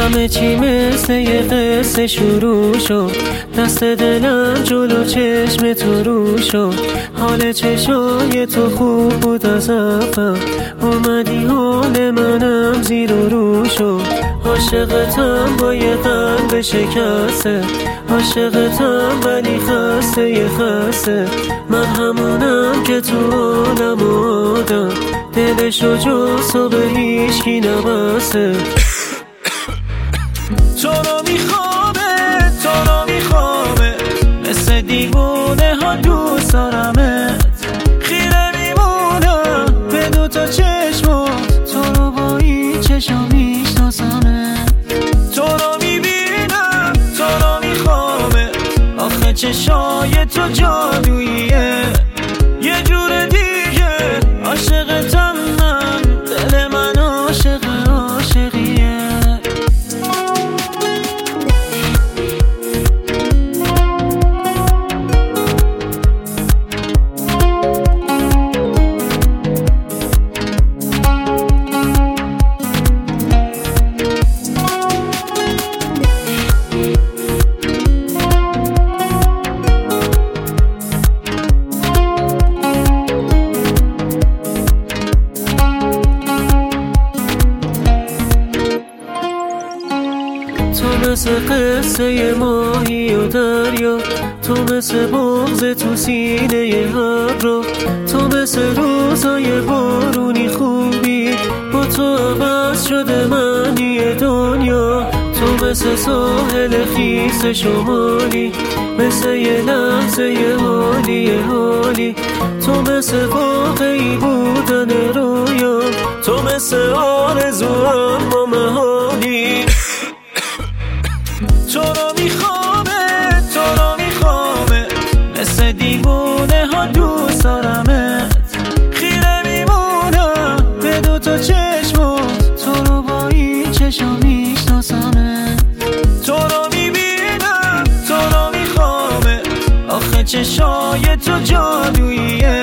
همه چی مثل یه قصه شروع شد، دست دلم جلو چشم تو رو شد. حال چشای تو خوب بود از اول، اومدی حال منم زیر و رو شد. عاشقتم با یه قلب شکسته، عاشقتم ولی خسته یه خسته. من همونم که تو عالم آدم، دلشو جز تو به هیچکی نبسته. تو رو میخوامه، تو رو میخوامه، مثل دیوونه ها دوست دارمت. خیره میمونم به دوتا چشمات، تو رو با این چشم میشناسمت. تو رو میبینم، تو رو میخوامه، آخه چشای تو جادوییه. یه جور دیگه عاشقتم من، دل من عاشق عاشقیه. تو مثل قصه ماهی و دریا، تو مثل بغض تو سینه ابرو، تو مثل روزای بارونی خوبی، با تو عوض شده معنی دنیا. تو مثل ساحل خیس شمالی، مثل یه لحظه یه حالی. تو مثل واقعی بودن رویا، تو مثل آرزو اما محالی. تو رو میخوامه، تو رو میخوامه، مثل دیوونه ها دوست دارمت. خیره میمونم به دوتا چشمات، تو رو با این چشم میشناسمت. تو رو میبینم، تو رو میخوامه، آخه چشای تو جادوییه.